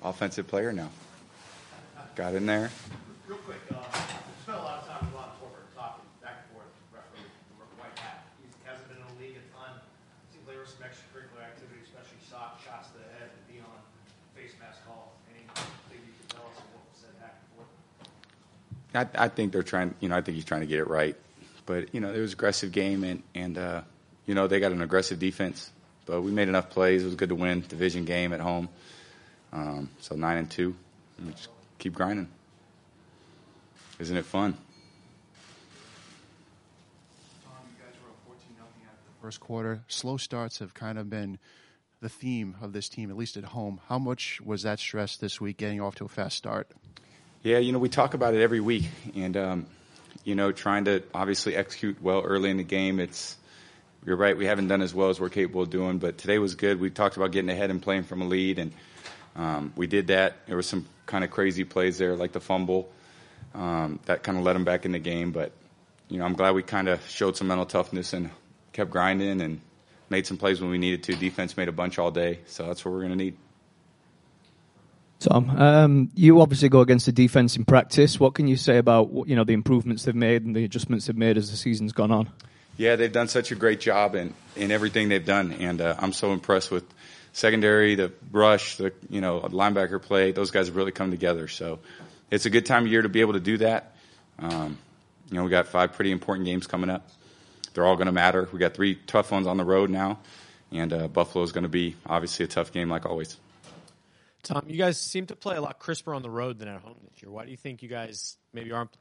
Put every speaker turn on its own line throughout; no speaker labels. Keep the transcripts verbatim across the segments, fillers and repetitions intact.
offensive player now. Got in there.
Real quick, uh, we spent a lot of time with Ron Torber talking back and forth, referee, the white hat. He hasn't been in the league a ton. Seems like there was some extracurricular activity, especially shot, shots to the head, and beyond face mask call. Anything you can tell us of what was said back and forth?
I, I think they're trying, you know, I think he's trying to get it right. But, you know, it was an aggressive game, and, and uh, you know, they got an aggressive defense. But we made enough plays. It was good to win division game at home. Um, so nine and two. And we just keep grinding. Isn't it fun?
Tom, you guys were up fourteen nothing after the first quarter. Slow starts have kind of been the theme of this team, at least at home. How much was that stress this week, getting off to a fast start?
Yeah, you know, we talk about it every week. And, um, you know, trying to obviously execute well early in the game. It's You're right, we haven't done as well as we're capable of doing, but today was good. We talked about getting ahead and playing from a lead, and um, we did that. There were some kind of crazy plays there, like the fumble, um, that kind of led them back in the game. But, you know, I'm glad we kind of showed some mental toughness and kept grinding and made some plays when we needed to. Defense made a bunch all day, so that's what we're going to need.
Tom, um, you obviously go against the defense in practice. What can you say about, you know, the improvements they've made and the adjustments they've made as the season's gone on?
Yeah, they've done such a great job in, in everything they've done, and uh, I'm so impressed with secondary, the rush, the you know linebacker play. Those guys have really come together. So it's a good time of year to be able to do that. Um, you know, we got five pretty important games coming up. They're all going to matter. We got three tough ones on the road now, and uh, Buffalo is going to be obviously a tough game like always.
Tom, you guys seem to play a lot crisper on the road than at home this year. Why do you think you guys maybe aren't?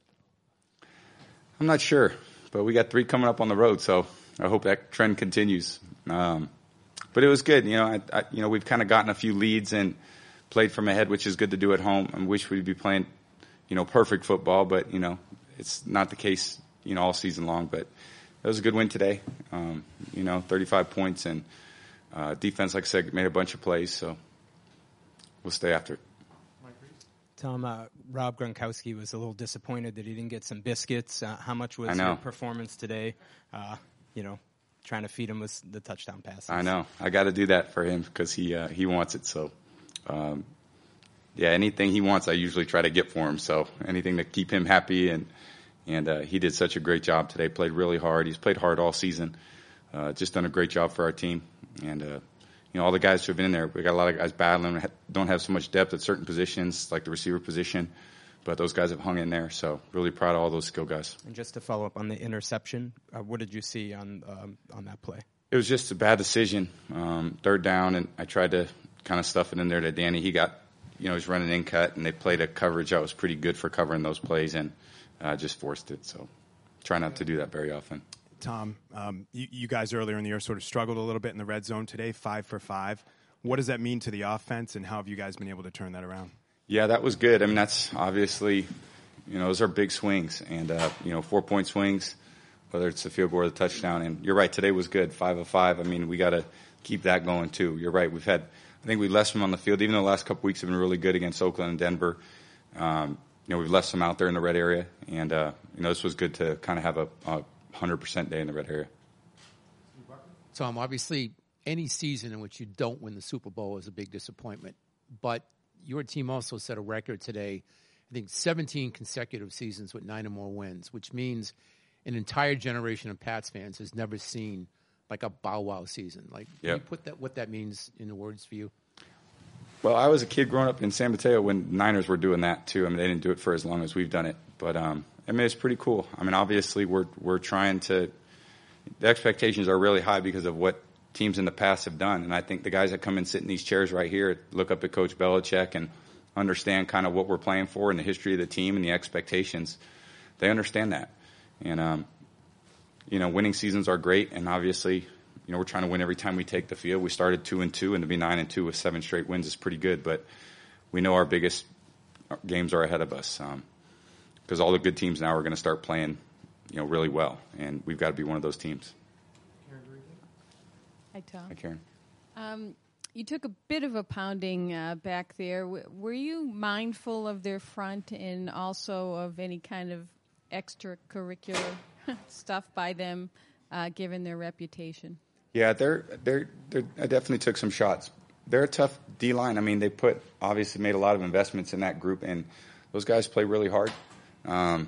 I'm not sure. But we got three coming up on the road, so I hope that trend continues. Um, but it was good. You know, I, I, you know, we've kind of gotten a few leads and played from ahead, which is good to do at home. I wish we'd be playing, you know, perfect football, but, you know, it's not the case, you know, all season long. But it was a good win today. Um, you know, thirty-five points, and uh, defense, like I said, made a bunch of plays, so we'll stay after it.
Tom, uh, Rob Gronkowski was a little disappointed that he didn't get some biscuits. Uh, how much was your performance today? Uh, you know, trying to feed him with the touchdown passes.
I know. I got to do that for him because he uh, he wants it. So, um, yeah, anything he wants, I usually try to get for him. So anything to keep him happy, and and uh, he did such a great job today. Played really hard. He's played hard all season. Uh, just done a great job for our team, and. Uh, You know, all the guys who have been in there, we got a lot of guys battling, don't have so much depth at certain positions, like the receiver position, but those guys have hung in there, so really proud of all those skill guys.
And just to follow up on the interception, uh, what did you see on um, on that play?
It was just a bad decision, um, third down, and I tried to kind of stuff it in there to Danny. He got, you know, he's running in cut, and they played a coverage that was pretty good for covering those plays, and uh, just forced it, so try not to do that very often.
Tom, um, you, you guys earlier in the year sort of struggled a little bit in the red zone today, five for five. What does that mean to the offense, and how have you guys been able to turn that around?
Yeah, that was good. I mean, that's obviously, you know, those are big swings, and, uh, you know, four-point swings, whether it's the field goal or the touchdown. And you're right, today was good, five of five. I mean, we got to keep that going, too. You're right. We've had, I think we left some on the field, even though the last couple weeks have been really good against Oakland and Denver. Um, you know, we've left some out there in the red area, and, uh, you know, this was good to kind of have a, a one hundred percent day in the red area.
Tom, obviously, any season in which you don't win the Super Bowl is a big disappointment. But your team also set a record today, I think seventeen consecutive seasons with nine or more wins, which means an entire generation of Pats fans has never seen like a bow wow season. Like, can
yep.
you put that what that means into words for you?
Well, I was a kid growing up in San Mateo when Niners were doing that too. I mean, they didn't do it for as long as we've done it, but um, I mean, it's pretty cool. I mean, obviously, we're we're trying to. The expectations are really high because of what teams in the past have done, and I think the guys that come and sit in these chairs right here look up at Coach Belichick and understand kind of what we're playing for and the history of the team and the expectations. They understand that, and um, you know, winning seasons are great, and obviously. You know, we're trying to win every time we take the field. We started two and two, and to be nine and two with seven straight wins is pretty good. But we know our biggest games are ahead of us because um, all the good teams now are going to start playing, you know, really well, and we've got to be one of those teams.
Hi, Tom.
Hi, Karen.
Um, you took a bit of a pounding uh, back there. W- were you mindful of their front and also of any kind of extracurricular stuff by them, uh, given their reputation?
Yeah, they're, they're, they're, I definitely took some shots they're a tough D line. I mean, they put obviously made a lot of investments in that group, and those guys play really hard. Um,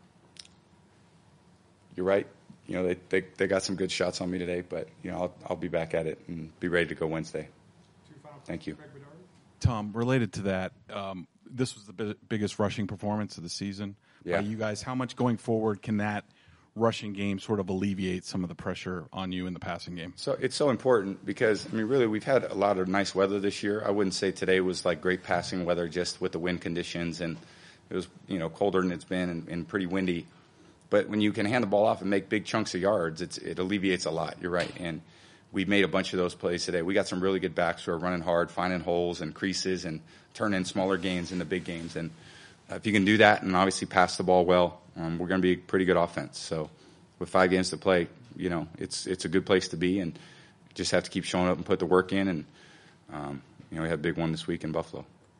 you're right. You know, they, they they got some good shots on me today, but you know, I'll I'll be back at it and be ready to go Wednesday. Thank you.
Tom, related to that, um, this was the bi- biggest rushing performance of the season
yeah.
by you guys. How much going forward can that rushing game sort of alleviate some of the pressure on you in the passing game?
So it's so important because, I mean, really, we've had a lot of nice weather this year. I wouldn't say today was like great passing weather just with the wind conditions, and it was, you know, colder than it's been and, and pretty windy. But when you can hand the ball off and make big chunks of yards, it's, it alleviates a lot. You're right. And we've made a bunch of those plays today. We got some really good backs who are running hard, finding holes and creases and turning smaller gains into big games. And uh, if you can do that and obviously pass the ball well, um, we're going to be a pretty good offense. So with five games to play, you know, it's it's a good place to be, and just have to keep showing up and put the work in. And, um, you know, we had a big one this week in Buffalo.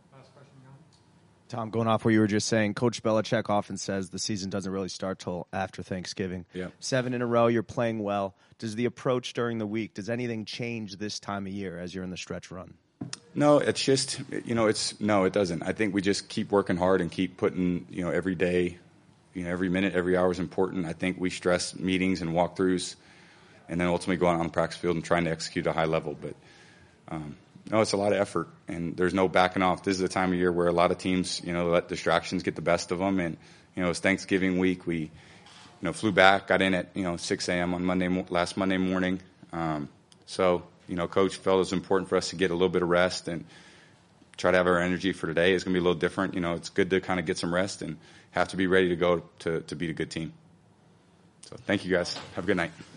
Tom, going off what you were just saying, Coach Belichick often says the season doesn't really start till after Thanksgiving.
Yeah.
Seven in a row, you're playing well. Does the approach during the week, does anything change this time of year as you're in the stretch run?
No, it's just, you know, it's, no, it doesn't. I think we just keep working hard and keep putting, you know, every day, you know, every minute, every hour is important. I think we stress meetings and walkthroughs and then ultimately going out on the practice field and trying to execute at a high level. But, um, no, it's a lot of effort, and there's no backing off. This is the time of year where a lot of teams, you know, let distractions get the best of them. And, you know, it's Thanksgiving week. We, you know, flew back, got in at, you know, six a.m. on Monday, last Monday morning. Um, so, you know, Coach felt it was important for us to get a little bit of rest and try to have our energy for today. It's going to be a little different. You know, it's good to kind of get some rest and have to be ready to go to, to beat a good team. So thank you, guys. Have a good night.